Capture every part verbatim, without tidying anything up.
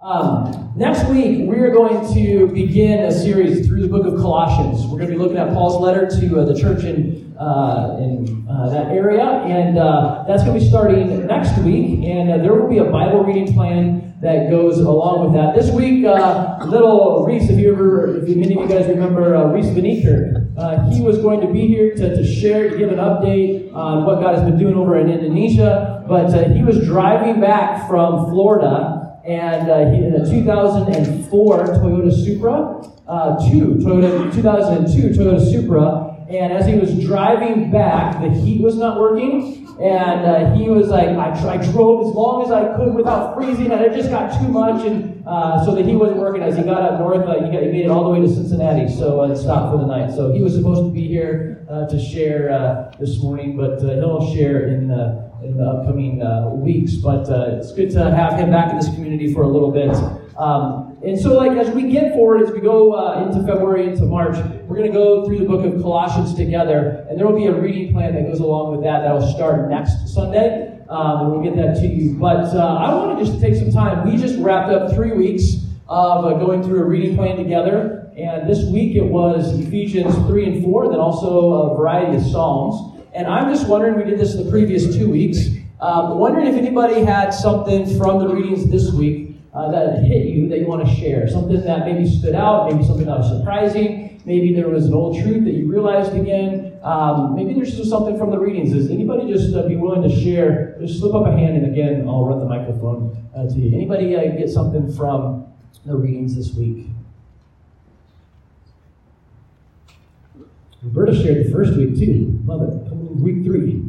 Um, next week, we are going to begin a series through the book of Colossians. We're going to be looking at Paul's letter to uh, the church in uh, in uh, that area, and uh, that's going to be starting next week. And uh, there will be a Bible reading plan that goes along with that. This week, uh, little Reese, if you ever, if many of you guys remember uh, Reese Beneker, uh, he was going to be here to, to share, to give an update on what God has been doing over in Indonesia. But uh, he was driving back from Florida. And uh, he, in a two thousand four Toyota Supra, uh, two, Toyota, two thousand two Toyota Supra, and as he was driving back, the heat was not working, and uh, he was like, I, I drove as long as I could without freezing, and it just got too much, and uh, so the heat wasn't working. As he got up north, uh, he, got, he made it all the way to Cincinnati, so uh, it stopped for the night. So he was supposed to be here uh, to share uh, this morning, but uh, he'll share in the in the upcoming uh, weeks, but uh, it's good to have him back in this community for a little bit. Um, and so, like, as we get forward, as we go uh, into February, into March, we're going to go through the book of Colossians together, and there will be a reading plan that goes along with that. That'll start next Sunday, um, and we'll get that to you. But uh, I want to just take some time. We just wrapped up three weeks of uh, going through a reading plan together, and this week it was Ephesians three and four, then also a variety of Psalms. And I'm just wondering, we did this the previous two weeks, um, wondering if anybody had something from the readings this week uh, that hit you that you want to share. Something that maybe stood out, maybe something that was surprising, maybe there was an old truth that you realized again. Um, maybe there's just something from the readings. Does anybody just uh, be willing to share? Just slip up a hand, and again, I'll run the microphone uh, to you. Anybody uh, get something from the readings this week? Roberta shared the first week too. Love it. Coming in week three.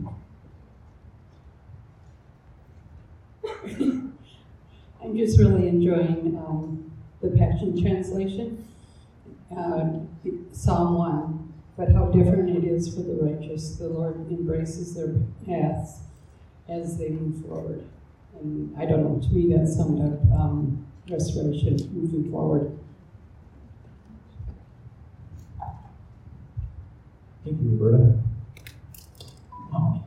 I'm just really enjoying um, the Passion Translation, uh, Psalm one. But how different it is for the righteous. The Lord embraces their paths as they move forward. And I don't know, to me that summed up um, restoration, moving forward. Thank you, Roberta. Oh.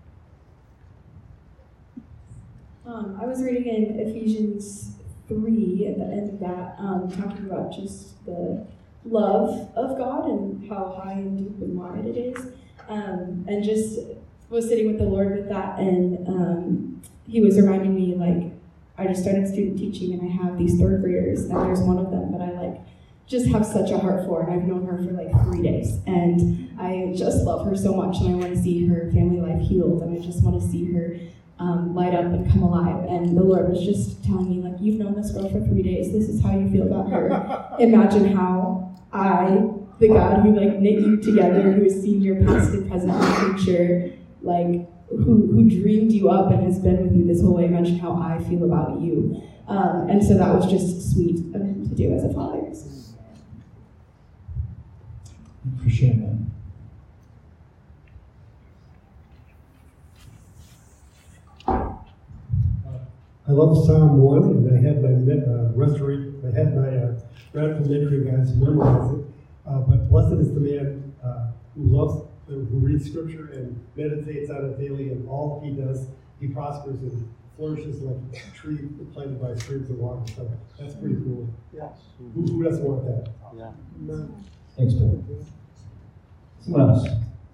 Um, I was reading in Ephesians three at the end of that, um, talking about just the love of God and how high and deep and wide it is. Um, and just was sitting with the Lord with that, and um, he was reminding me, like, I just started student teaching, and I have these third graders, and there's one of them that I, like, just have such a heart for, and I've known her for like three days, and I just love her so much, and I want to see her family life healed, and I just want to see her um, light up and come alive. And the Lord was just telling me, like, you've known this girl for three days, this is how you feel about her. Imagine how I, the God who like knit you together, who has seen your past and present and future, like who who dreamed you up and has been with you this whole way, imagine how I feel about you. Um, and so that was just sweet of him to do as a father. For sure, man. I love Psalm one, and I had my uh, restoration, I had my uh, radical ministry guys memorize it. Uh, but blessed is the man uh, who loves, uh, who reads Scripture and meditates on it daily, and all he does, he prospers and flourishes like a tree planted by streams of water. So that's pretty cool. Yeah. Who, who doesn't want that? Yeah. No. Thanks, Bill. Someone else.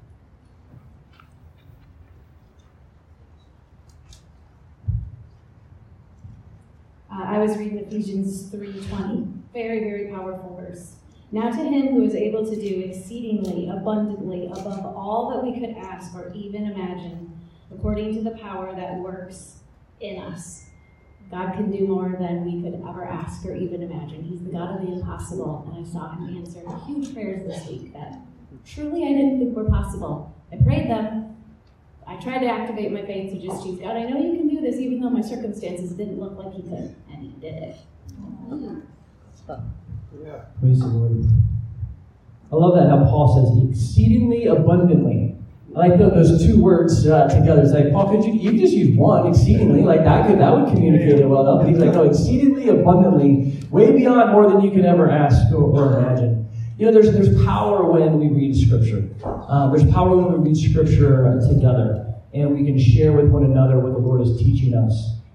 Uh, I was reading Ephesians three twenty, very, very powerful verse. Now to him who is able to do exceedingly abundantly above all that we could ask or even imagine, according to the power that works in us. God can do more than we could ever ask or even imagine. He's the God of the impossible, and I saw him answer huge prayers this week that truly I didn't think were possible. I prayed them. I tried to activate my faith to just choose God. I know you can do this, even though my circumstances didn't look like he could, and he did it. Yeah. Praise the Lord. I love that how Paul says exceedingly abundantly. I like those two words uh, together. It's like, Paul, could you you just use one, exceedingly, like that could that would communicate it well enough. But he's like, no, exceedingly abundantly, way beyond more than you could ever ask or, or imagine. You know, there's there's power when we read Scripture. Uh, there's power when we read Scripture together, and we can share with one another what the Lord is teaching us.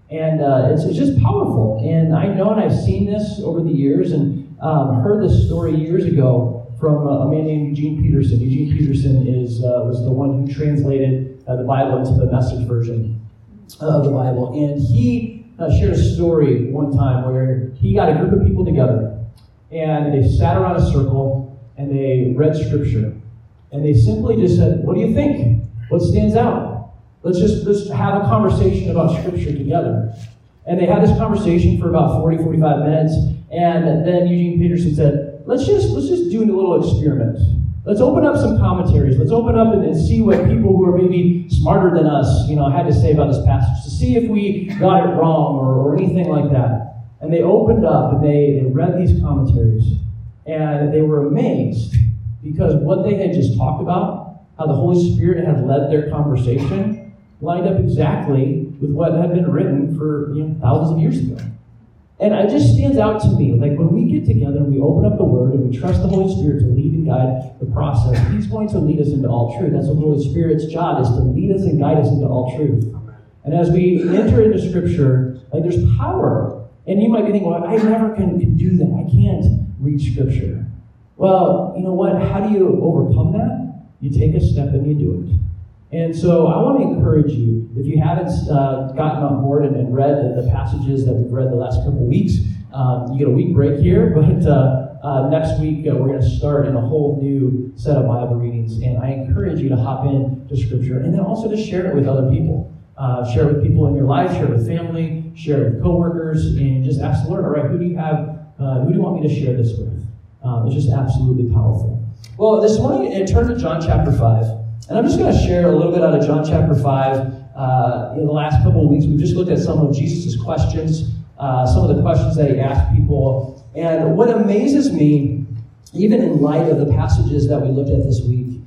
And uh, it's, it's just powerful. And I know and I've seen this over the years and um, heard this story years ago from a man named Eugene Peterson. Eugene Peterson is uh, was the one who translated uh, the Bible into the Message version of the Bible. And he uh, shared a story one time where he got a group of people together and they sat around a circle and they read Scripture. And they simply just said, what do you think? What stands out? Let's just let's have a conversation about Scripture together. And they had this conversation for about forty, forty-five minutes. And then Eugene Peterson said, let's just let's just do a little experiment. Let's open up some commentaries. Let's open up and, and see what people who are maybe smarter than us, you know, had to say about this passage, to see if we got it wrong or, or anything like that. And they opened up and they, they read these commentaries. And they were amazed because what they had just talked about, how the Holy Spirit had led their conversation, lined up exactly with what had been written for you know, thousands of years ago. And it just stands out to me, like when we get together and we open up the Word and we trust the Holy Spirit to lead and guide the process, He's going to lead us into all truth. That's what the Holy Spirit's job is, to lead us and guide us into all truth. And as we enter into Scripture, like there's power. And you might be thinking, well, I never can, can do that. I can't read Scripture. Well, you know what? How do you overcome that? You take a step and you do it. And so I want to encourage you, if you haven't uh, gotten on board and, and read the, the passages that we've read the last couple of weeks, um, you get a week break here, but uh, uh, next week uh, we're going to start in a whole new set of Bible readings. And I encourage you to hop into Scripture and then also to share it with other people. Uh, share it with people in your life, share it with family, share it with coworkers, and just ask the Lord, all right, who do you have, uh, who do you want me to share this with? Um, it's just absolutely powerful. Well, this morning, I turned to John chapter five. And I'm just going to share a little bit out of John chapter five. Uh, in the last couple of weeks, we've just looked at some of Jesus' questions, uh, some of the questions that he asked people. And what amazes me, even in light of the passages that we looked at this week,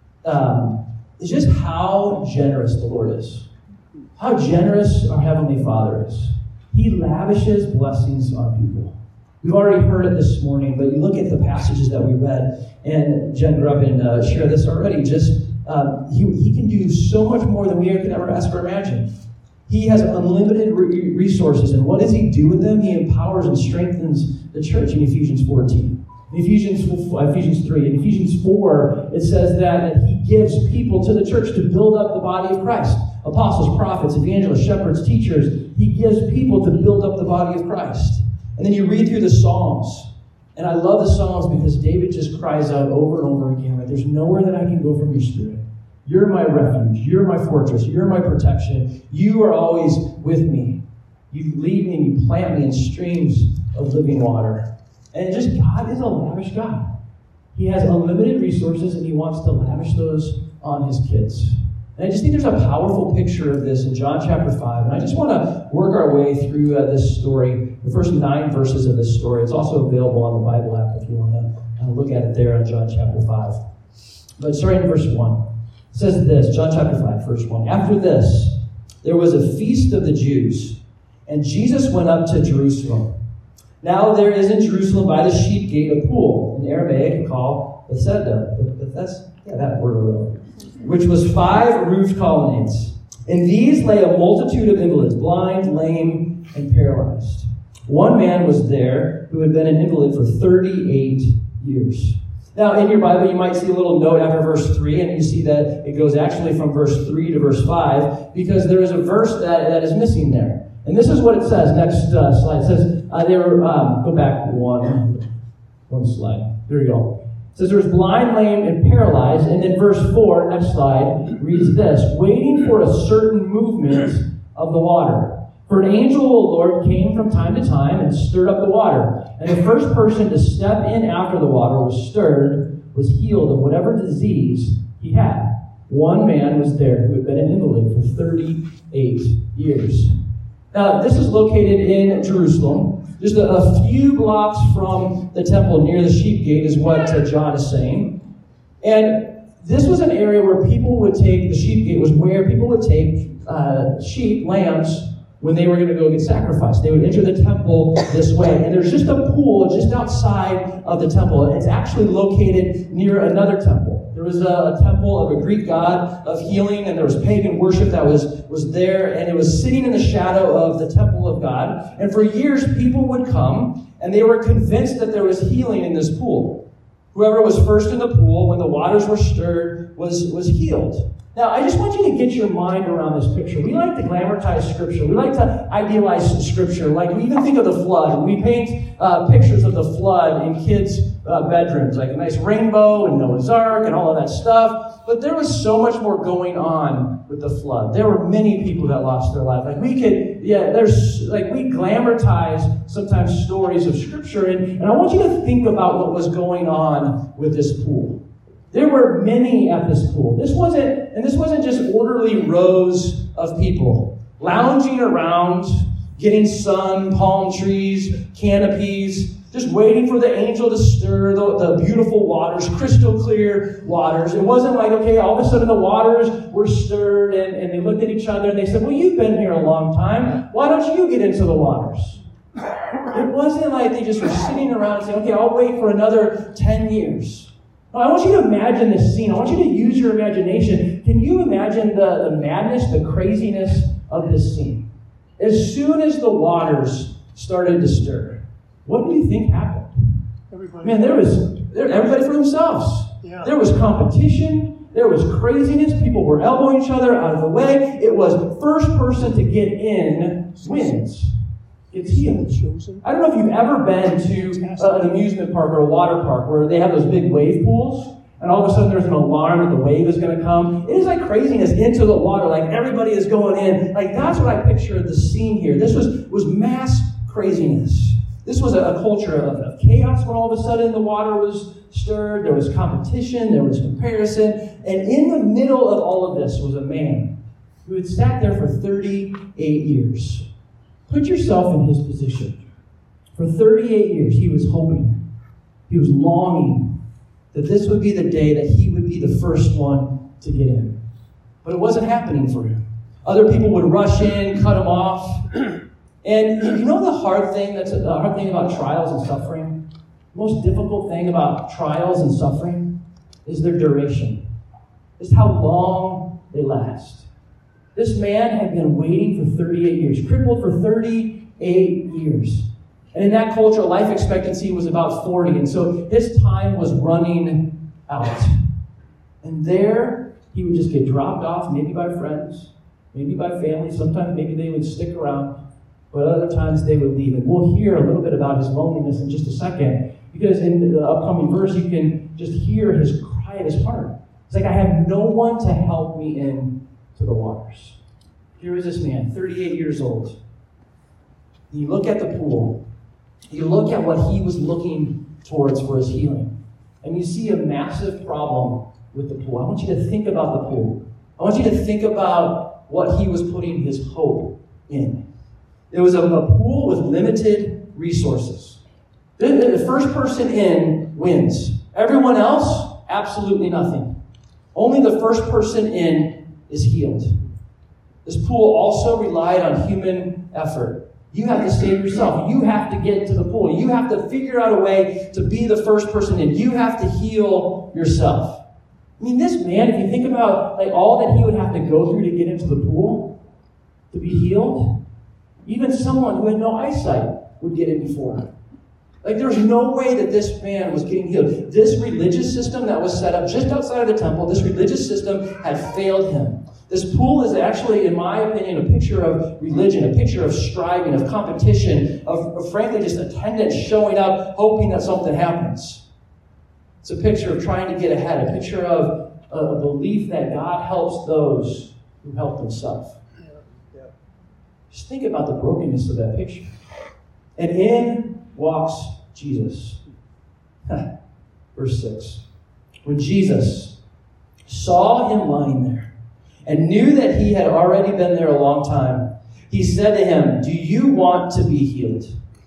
um, is just how generous the Lord is. How generous our Heavenly Father is. He lavishes blessings on people. We've already heard it this morning, but you look at the passages that we read, and Jen grew up and uh, shared this already, just Um, he, he can do so much more than we could ever ask or imagine. He has unlimited re- resources, and what does he do with them? He empowers and strengthens the church in Ephesians fourteen. In Ephesians, Ephesians three, in Ephesians four, it says that, that he gives people to the church to build up the body of Christ. Apostles, prophets, evangelists, shepherds, teachers. He gives people to build up the body of Christ. And then you read through the Psalms. And I love the Psalms because David just cries out over and over again, right? There's nowhere that I can go from your Spirit. You're my refuge. You're my fortress. You're my protection. You are always with me. You lead me and you plant me in streams of living water. And just God is a lavish God. He has unlimited resources and he wants to lavish those on his kids. And I just think there's a powerful picture of this in John chapter five. And I just want to work our way through uh, this story, the first nine verses of this story. It's also available on the Bible app if you want to uh, look at it there on John chapter five. But starting in verse one, it says this, John chapter five, verse one. After this, there was a feast of the Jews, and Jesus went up to Jerusalem. Now there is in Jerusalem by the sheep gate a pool, in Aramaic called Bethesda. Bethesda? Yeah, that word. Which was five roofed colonnades. In these lay a multitude of invalids, blind, lame, and paralyzed. One man was there who had been an invalid for thirty-eight years. Now, in your Bible, you might see a little note after verse three, and you see that it goes actually from verse three to verse five, because there is a verse that, that is missing there. And this is what it says. Next uh, slide. It says, uh, they were, um, go back one, one slide. There you go. It says there was blind, lame, and paralyzed. And then verse four, next slide, reads this, waiting for a certain movement of the water. For an angel of the Lord came from time to time and stirred up the water. And the first person to step in after the water was stirred was healed of whatever disease he had. One man was there who had been an invalid for thirty-eight years. Now, this is located in Jerusalem. Just a, a few blocks from the temple near the sheep gate is what uh, John is saying. And this was an area where people would take, the sheep gate was where people would take uh, sheep, lambs, when they were going to go get sacrificed. They would enter the temple this way. And there's just a pool just outside of the temple. It's actually located near another temple. There was a, a temple of a Greek god of healing, and there was pagan worship that was, was there, and it was sitting in the shadow of the temple of God. And for years, people would come, and they were convinced that there was healing in this pool. Whoever was first in the pool, when the waters were stirred, was, was healed. Now, I just want you to get your mind around this picture. We like to glamorize Scripture. We like to idealize Scripture. Like, we even think of the flood. We paint uh, pictures of the flood in kids' uh, bedrooms, like a nice rainbow and Noah's Ark and all of that stuff. But there was so much more going on with the flood. There were many people that lost their life. Like, we could, yeah, there's, like, we glamorize sometimes stories of Scripture. And, and I want you to think about what was going on with this pool. There were many at this pool. This wasn't, and this wasn't just orderly rows of people lounging around, getting sun, palm trees, canopies, just waiting for the angel to stir the, the beautiful waters, crystal clear waters. It wasn't like, okay, all of a sudden the waters were stirred and, and they looked at each other and they said, well, you've been here a long time. Why don't you get into the waters? It wasn't like they just were sitting around and saying, okay, I'll wait for another ten years. I want you to imagine this scene. I want you to use your imagination. Can you imagine the, the madness, the craziness of this scene? As soon as the waters started to stir, what do you think happened? Everybody. Man, there was there, everybody for themselves. Yeah. There was competition. There was craziness. People were elbowing each other out of the way. It was first person to get in wins. It's healed. I don't know if you've ever been to uh, an amusement park or a water park where they have those big wave pools, and all of a sudden there's an alarm that the wave is going to come. It is like craziness into the water, like everybody is going in. Like, that's what I pictured the scene here. This was, was mass craziness. This was a, a culture of, of chaos when all of a sudden the water was stirred. There was competition. There was comparison. And in the middle of all of this was a man who had sat there for thirty-eight years. Put yourself in his position. For thirty-eight years, he was hoping, he was longing that this would be the day that he would be the first one to get in. But it wasn't happening for him. Other people would rush in, cut him off. And you know the hard thing, that's the hard thing about trials and suffering? The most difficult thing about trials and suffering is their duration. It's how long they last. This man had been waiting for thirty-eight years, crippled for thirty-eight years. And in that culture, life expectancy was about forty. And so his time was running out. And there, he would just get dropped off, maybe by friends, maybe by family. Sometimes maybe they would stick around. But other times they would leave. And we'll hear a little bit about his loneliness in just a second. Because in the upcoming verse, you can just hear his cry at his heart. It's like, I have no one to help me in to the waters. Here is this man, thirty-eight years old. You look at the pool. You look at what he was looking towards for his healing. And you see a massive problem with the pool. I want you to think about the pool. I want you to think about what he was putting his hope in. It was a, a pool with limited resources. The, the first person in wins. Everyone else, absolutely nothing. Only the first person in is healed. This pool also relied on human effort. You have to save yourself. You have to get to the pool. You have to figure out a way to be the first person in. You have to heal yourself. I mean, this man, if you think about like all that he would have to go through to get into the pool, to be healed, even someone who had no eyesight would get in before him. Like, there's no way that this man was getting healed. This religious system that was set up just outside of the temple, this religious system had failed him. This pool is actually, in my opinion, a picture of religion, a picture of striving, of competition, of, of frankly just attendance showing up, hoping that something happens. It's a picture of trying to get ahead, a picture of a belief that God helps those who help themselves. Yeah, yeah. Just think about the brokenness of that picture. And in walks Jesus. Verse six. When Jesus saw him lying there and knew that he had already been there a long time, he said to him, "Do you want to be healed?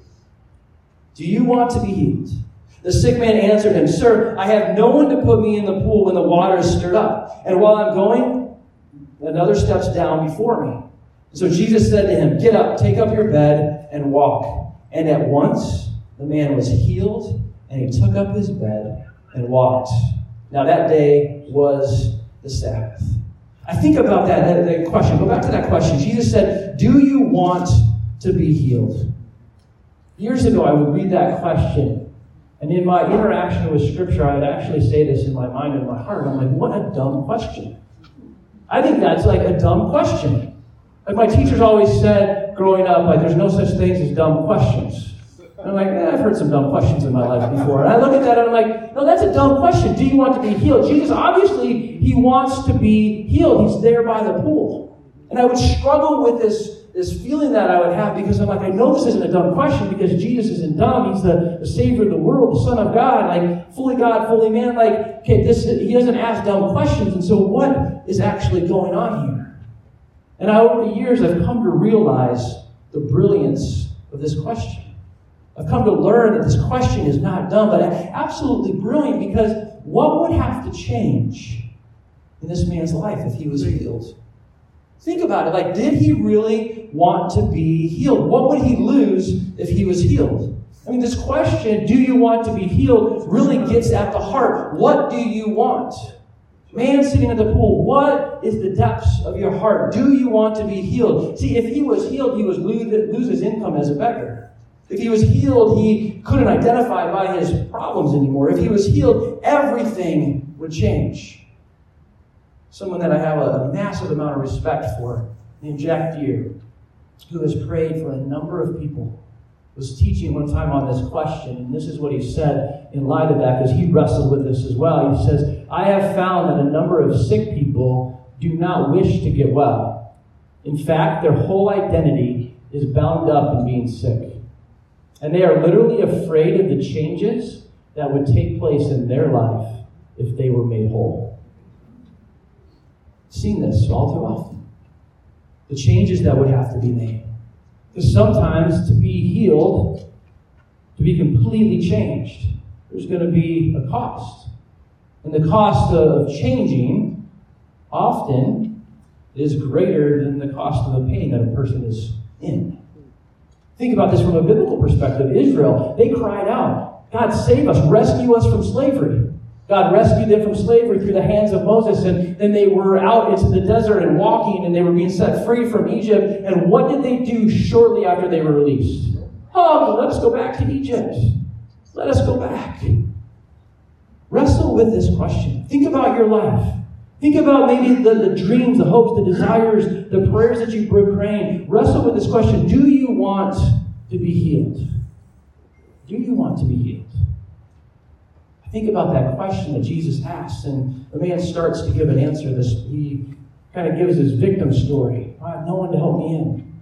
Do you want to be healed?" The sick man answered him, "Sir, I have no one to put me in the pool when the water is stirred up. And while I'm going, another steps down before me." So Jesus said to him, "Get up, take up your bed, and walk." And at once the man was healed, and he took up his bed and walked. Now that day was the Sabbath. I think about that, that, that question. Go back to that question. Jesus said, do you want to be healed? Years ago, I would read that question, and in my interaction with Scripture, I would actually say this in my mind and my heart. I'm like, what a dumb question. I think that's like a dumb question. Like my teachers always said growing up, like there's no such things as dumb questions. And I'm like, eh, I've heard some dumb questions in my life before. And I look at that and I'm like, no, that's a dumb question. Do you want to be healed? Jesus, obviously, he wants to be healed. He's there by the pool. And I would struggle with this, this feeling that I would have because I'm like, I know this isn't a dumb question because Jesus isn't dumb. He's the, the Savior of the world, the Son of God, like fully God, fully man. Like, okay, this he doesn't ask dumb questions. And so what is actually going on here? And I, over the years, I've come to realize the brilliance of this question. I've come to learn that this question is not dumb, but absolutely brilliant, because what would have to change in this man's life if he was healed? Think about it. Like, did he really want to be healed? What would he lose if he was healed? I mean, this question, do you want to be healed, really gets at the heart. What do you want? Man sitting at the pool, what is the depths of your heart? Do you want to be healed? See, if he was healed, he would lose, lose his income as a beggar. If he was healed, he couldn't identify by his problems anymore. If he was healed, everything would change. Someone that I have a, a massive amount of respect for, named Jack Deere, who has prayed for a number of people, was teaching one time on this question, and this is what he said in light of that, because he wrestled with this as well. He says, I have found that a number of sick people do not wish to get well. In fact, their whole identity is bound up in being sick. And they are literally afraid of the changes that would take place in their life if they were made whole. I've seen this all too often. The changes that would have to be made. Because sometimes to be healed, to be completely changed, there's going to be a cost. And the cost of changing often is greater than the cost of the pain that a person is in. Think about this from a biblical perspective. Israel, they cried out, God, save us, rescue us from slavery. God rescued them from slavery through the hands of Moses, and then they were out into the desert and walking, and they were being set free from Egypt. And what did they do shortly after they were released? Oh, let's go back to Egypt. Let us go back. Wrestle with this question. Think about your life. Think about maybe the, the dreams, the hopes, the desires, the prayers that you've been praying. Wrestle with this question. Do you want to be healed? Do you want to be healed? I think about that question that Jesus asks, and the man starts to give an answer. This, he kind of gives his victim story. I have no one to help me in.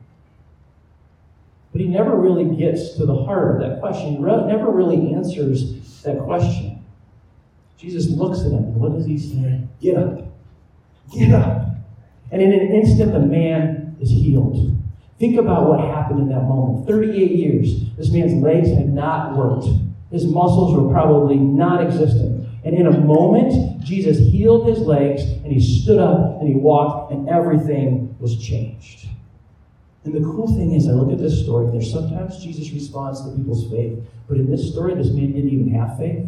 But he never really gets to the heart of that question. He re- never really answers that question. Jesus looks at him, and what does he say? Get up. Get up. And in an instant, the man is healed. Think about what happened in that moment. thirty-eight years, this man's legs had not worked. His muscles were probably non-existent. And in a moment, Jesus healed his legs, and he stood up, and he walked, and everything was changed. And the cool thing is, I look at this story, there's sometimes Jesus responds to people's faith. But in this story, this man didn't even have faith.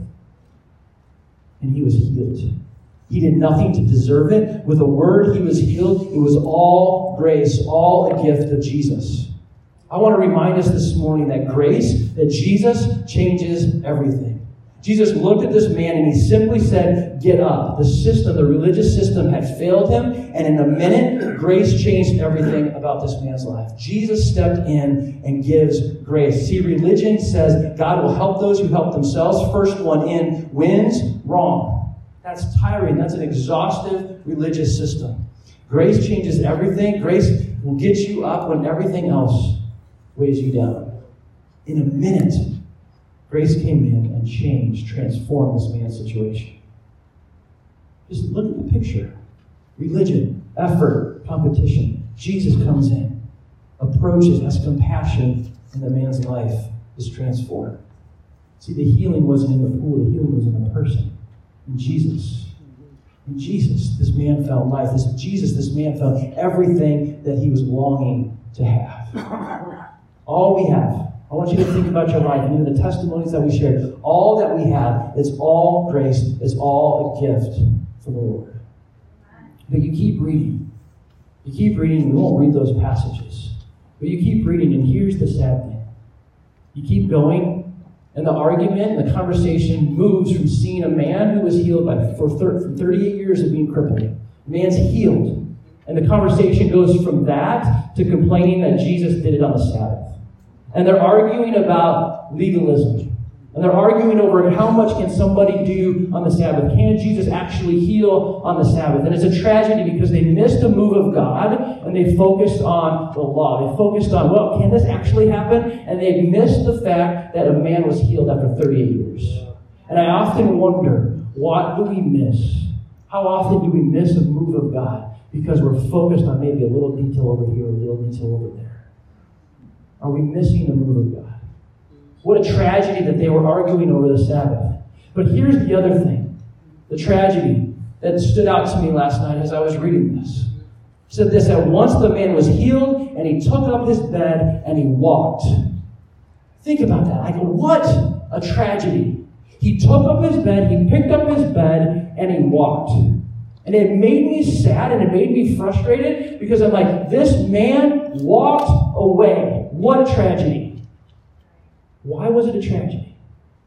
And he was healed. He did nothing to deserve it. With a word, he was healed. It was all grace, all a gift of Jesus. I want to remind us this morning that grace, that Jesus changes everything. Jesus looked at this man and he simply said, get up. The system, the religious system had failed him, and in a minute, grace changed everything about this man's life. Jesus stepped in and gives grace. See, religion says God will help those who help themselves. First one in wins. Wrong. That's tiring. That's an exhaustive religious system. Grace changes everything. Grace will get you up when everything else weighs you down. In a minute, grace came in and changed, transformed this man's situation. Just look at the picture. Religion, effort, competition. Jesus comes in, approaches, has compassion, and the man's life is transformed. See, the healing wasn't in the pool, the healing was in the person. In Jesus. In Jesus, this man found life. This Jesus, this man found everything that he was longing to have. All we have, I want you to think about your life and even the testimonies that we shared. All that we have is all grace, is all a gift from the Lord. But you keep reading. You keep reading, we won't read those passages. But you keep reading, and here's the sad thing. You keep going, and the argument and the conversation moves from seeing a man who was healed by for thirty-eight years of being crippled. The man's healed. And the conversation goes from that to complaining that Jesus did it on the Sabbath. And they're arguing about legalism. And they're arguing over how much can somebody do on the Sabbath. Can Jesus actually heal on the Sabbath? And it's a tragedy because they missed the move of God and they focused on the law. They focused on, well, can this actually happen? And they missed the fact that a man was healed after thirty-eight years. And I often wonder, what do we miss? How often do we miss a move of God because we're focused on maybe a little detail over here, a little detail over there? Are we missing the move of God? What a tragedy that they were arguing over the Sabbath. But here's the other thing. The tragedy that stood out to me last night as I was reading this. It said this, that once the man was healed and he took up his bed and he walked. Think about that. I go, what a tragedy. He took up his bed, he picked up his bed, and he walked. And it made me sad and it made me frustrated because I'm like, this man walked away. What a tragedy. Why was it a tragedy?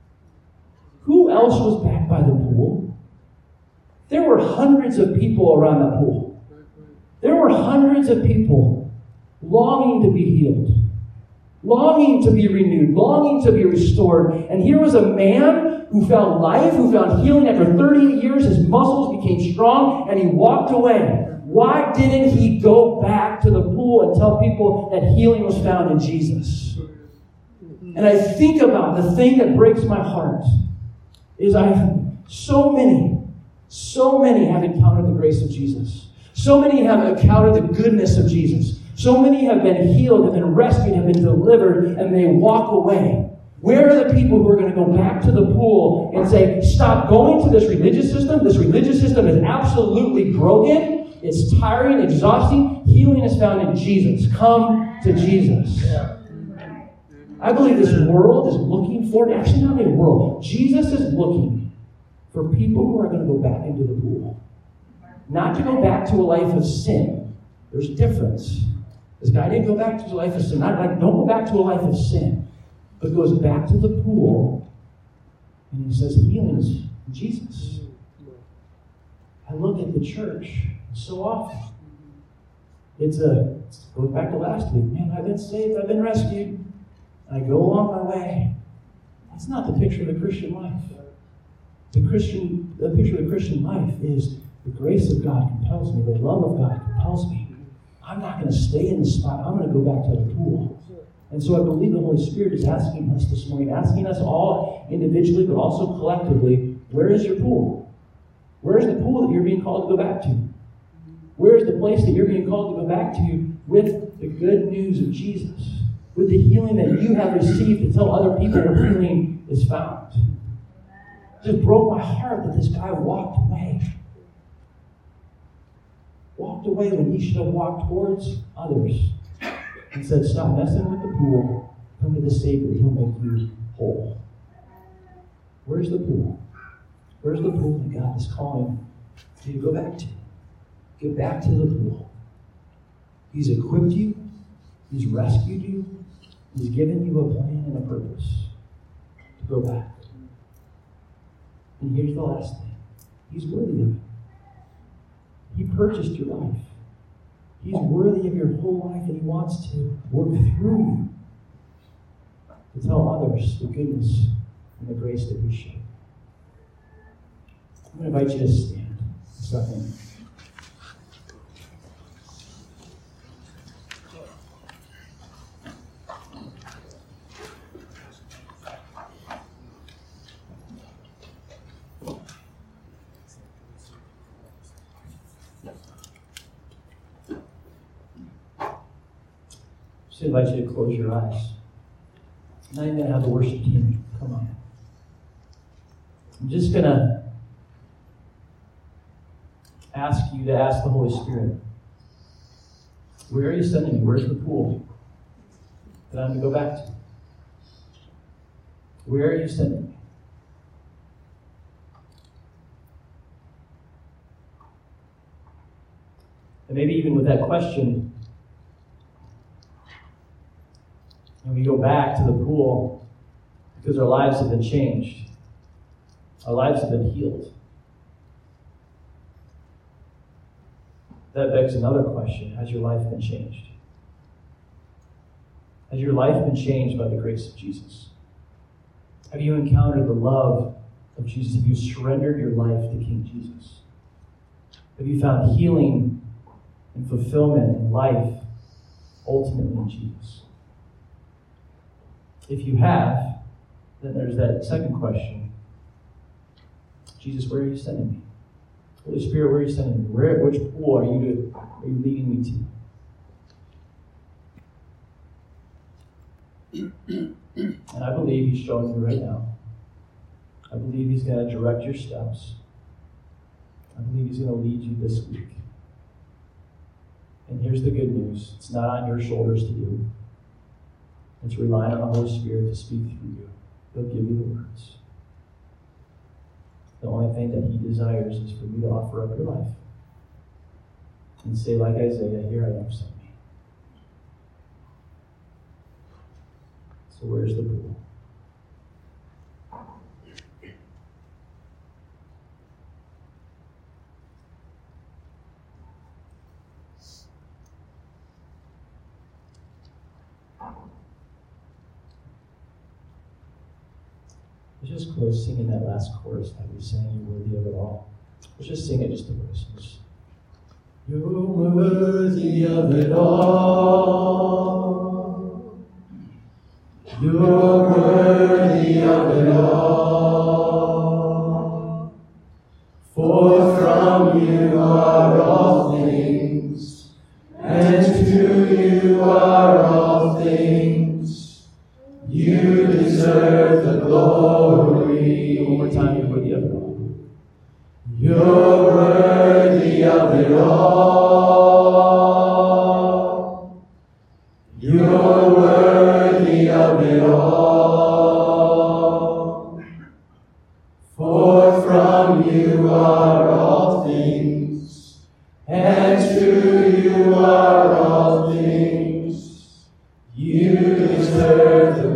Who else was back by the pool? There were hundreds of people around that pool. There were hundreds of people longing to be healed, longing to be renewed, longing to be restored. And here was a man who found life, who found healing after thirty-eight years. His muscles became strong, and he walked away. Why didn't he go back to the pool and tell people that healing was found in Jesus? And I think about the thing that breaks my heart is I, so many, so many have encountered the grace of Jesus. So many have encountered the goodness of Jesus. So many have been healed, have been rescued, have been delivered, and they walk away. Where are the people who are going to go back to the pool and say, stop going to this religious system. This religious system is absolutely broken. It's tiring, exhausting. Healing is found in Jesus. Come to Jesus. I believe this world is looking for, actually not a world, Jesus is looking for people who are going to go back into the pool. Not to go back to a life of sin. There's a difference. This guy didn't go back to a life of sin. Not like, don't go back to a life of sin. But goes back to the pool and he says, healing is Jesus. I look at the church so often. It's a, it goes back to last week. Man, I've been saved, I've been rescued. I go along my way. That's not the picture of the Christian life. The Christian, the picture of the Christian life is the grace of God compels me. The love of God compels me. I'm not going to stay in the spot. I'm going to go back to the pool. And so I believe the Holy Spirit is asking us this morning, asking us all individually, but also collectively, where is your pool? Where is the pool that you're being called to go back to? Where is the place that you're being called to go back to with the good news of Jesus? With the healing that you have received to tell other people where healing is found. It just broke my heart that this guy walked away. Walked away when he should have walked towards others and said, stop messing with the pool. Come to the Savior. He'll make you whole. Where's the pool? Where's the pool that God is calling you to go back to? Get back to the pool. He's equipped you. He's rescued you. He's given you a plan and a purpose to go back. And here's the last thing. He's worthy of it. He purchased your life. He's worthy of your whole life, and he wants to work through you to tell others the goodness and the grace that he showed. I'm going to invite you to stand a second. I invite you to close your eyes. Now you're going to have the worship team come on. I'm just going to ask you to ask the Holy Spirit, where are you sending me? Where's the pool that I'm going to go back to? Where are you sending me? And maybe even with that question, and we go back to the pool because our lives have been changed. Our lives have been healed. That begs another question. Has your life been changed? Has your life been changed by the grace of Jesus? Have you encountered the love of Jesus? Have you surrendered your life to King Jesus? Have you found healing and fulfillment in life ultimately in Jesus? If you have, then there's that second question. Jesus, where are you sending me? Holy Spirit, where are you sending me? Where, which pool are you, to, are you leading me to? And I believe He's showing you right now. I believe He's going to direct your steps. I believe He's going to lead you this week. And here's the good news. It's not on your shoulders to do. It's relying on the Holy Spirit to speak through you. He'll give you the words. The only thing that He desires is for you to offer up your life and say, like Isaiah, here I am, send me. So where's the pool? Let's just close singing that last chorus that we sang, You're worthy of it all. Let's just sing it just a verse. Just, You're worthy of it all. You're worthy of it all. For from you are all things, and to you are all things. You deserve the glory. One more time, you're worthy of it all. You're worthy of it all. You're worthy of it all. For from you are all things, and to you are all things. You deserve the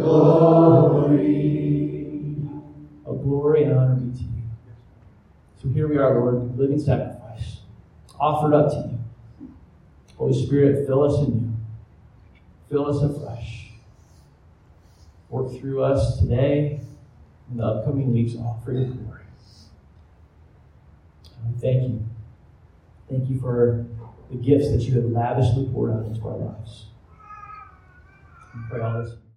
glory. Oh, glory and honor be to you. So here we are, Lord, living sacrifice, offered up to you. Holy Spirit, fill us anew. Fill us afresh. Work through us today and the upcoming weeks, all for your glory. And we thank you. Thank you for the gifts that you have lavishly poured out into our lives. We pray all this.